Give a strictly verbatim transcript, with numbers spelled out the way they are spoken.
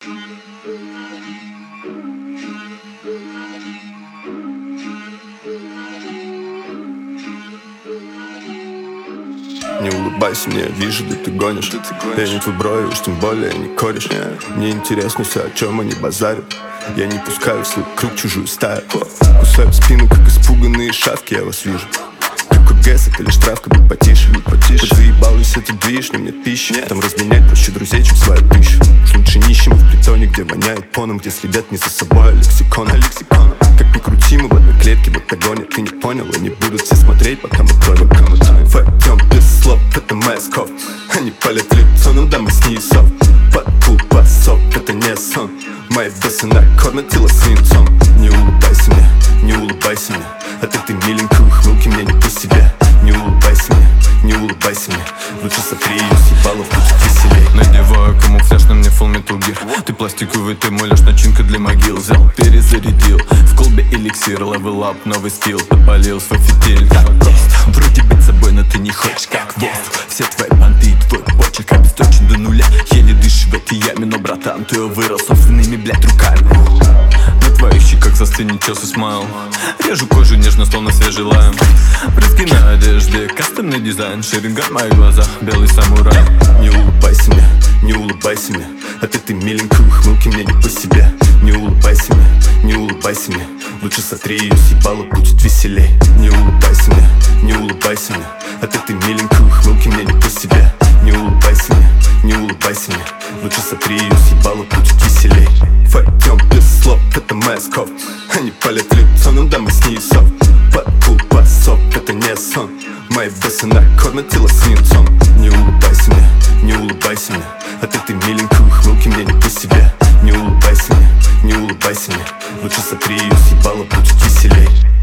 Не улыбайся мне, вижу, да ты гонишь. Я не твой бро, уж тем более не кореш. Мне интересно все, о чем они базарят. Я не пускаю в свой круг чужую стаю. Кусаю спину, как испуганные шавки, я вас вижу. Какой гэс, это лишь травка, будь потише, будь потише. Хоть заебалась эта движ, не мне пища. Там разменять проще друзей, чем свою пищу. Уж лучше нищим в притоне, где воняет поном, где следят не за собой, а лексиконом. Как ни крути, мы в одной клетке в октагоне. Ты не понял, они будут все смотреть, пока мы кровью канут. Войдем без слов, это моя сков. Они палят в лицо, ну да, мы с ней сов. Под пул басов, это не сон. Мои бесы накормят тело свинцом. Не улыбайся мне, не улыбайся мне. От этой миленькой ухмылки мне не по себе. Не улыбайся мне, не улыбайся мне. Лучше сотри ее, съебало, будет веселей. Надеваю камуфляж, на мне full metal gear. Ты пластиковый, ты мой лишь начинка для могил. Взял, перезарядил, в колбе эликсир. Level up, новый скилл, подпалил свой фитиль. Так просто, вроде быть собой, но ты не хочешь как воздух. Все твои понты и твой почерк обесточен до нуля. Еле дышишь в этой яме, но братан, ты вырос собственными, блядь, руками. На твоих щеках застынет час и смайл. Режу кожу нежно, словно свежий лайм. Прыски на одежде, кастомный дизайн. Шеринган в моих глазах, белый самурай. Не улыбайся мне, не улыбайся мне. От этой миленькой ухмылки мне не по себе. Не улыбайся мне, не улыбайся мне. Лучше сотри ее, съебало, будет веселей. Не улыбайся мне, не улыбайся мне. От этой миленькой ухмылки мне не по себе. Не улыбайся мне, не улыбайся мне. Лучше сотри ее, съебало, будет веселей. Войдем без слов, это моя сков. Они палят в лицо, ну да, мы с ней сов. Под пул басов, это не сон. Мои бесы накормят тело свинцом. Не улыбайся мне, не улыбайся мне. От этой миленькой ухмылки мне не по себе. Не улыбайся мне, не улыбайся мне. Лучше сотри ее, съебало, будет веселей.